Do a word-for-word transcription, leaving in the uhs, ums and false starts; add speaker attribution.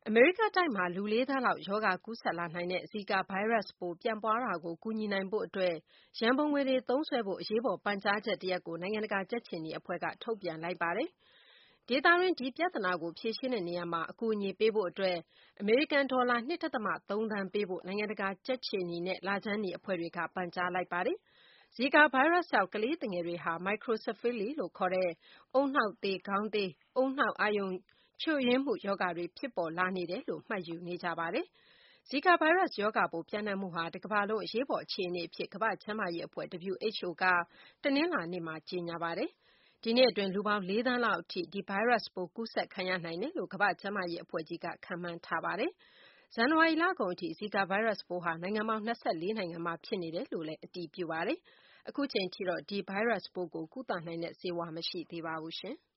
Speaker 1: အမေရိကတိုက်မှာ လူလေးသန်းလောက် ရောဂါကူးစက်လာနိုင်တဲ့ ဇီကာဗိုင်းရပ်စ်ပိုး ပြန့်ပွားတာကို ကူညီနိုင်ဖို့အတွက် ရန်ပုံငွေတွေ သုံးစွဲဖို့ အရေးပေါ် ပန်ကြားချက်တရပ်ကို နိုင်ငံတကာ ကြက်ခြေနီအဖွဲ့က ထုတ်ပြန်လိုက်ပါတယ်။ ဒေသတွင်း ဒီပြဿနာကို ဖြေရှင်းတဲ့နေရာမှာ အကူအညီပေးဖို့အတွက် အမေရိကန်ဒေါ်လာ ၂ ဒသမ ၃ သန်းပေးဖို့ နိုင်ငံတကာ ကြက်ခြေနီနဲ့ လခြမ်းနီအဖွဲ့တွေက ပန်ကြားလိုက်ပါတယ်။ ဇီကာဗိုင်းရပ်စ်ကြောင့် ကလေးသူငယ်တွေဟာ Microcephaly လို့ခေါ်တဲ့ ဦးနှောက်သေ၊ ခေါင်းသေး၊ ဦးနှောက်အာရုံချို့ယွင်းမှု ရောဂါတွေ ဖြစ်ပေါ်လာနေတယ်လို့ မှတ်ယူနေကြပါတယ်။ ဇီကာဗိုင်းရပ်စ်ရောဂါပိုး ပျံ့နှံ့မှုဟာ တကမ္ဘာလုံး အရေးပေါ်အခြေအနေအဖြစ် ကမ္ဘာ့ကျန်းမာရေးအဖွဲ့ W H O က တနင်္လာနေ့မှာ ကြေညာပါတယ်။ ဒီနှစ်အတွင်း လူပေါင်း လေးသန်းလောက်အထိ ဒီဗိုင်းရပ်စ်ပိုး ကူးစက်ခံရနိုင်တယ်လို့ ကမ္ဘာ့ကျန်းမာရေးအဖွဲ့ကြီးက ခန့်မှန်းထားပါတယ်။ ဇန်နဝါရီလကုန်အထိ ဇီကာဗိုင်းရပ်စ်ပိုးဟာ နိုင်ငံပေါင်း ၂၄ နိုင်ငံမှာ ဖြစ်နေတယ်လို့လည်း အတည်ပြုပါတယ်။ အခုအချိန်ထိတော့ ဒီဗိုင်းရပ်စ်ပိုးကို ကုသနိုင်တဲ့ဆေးဝါး မရှိသေးပါဘူး။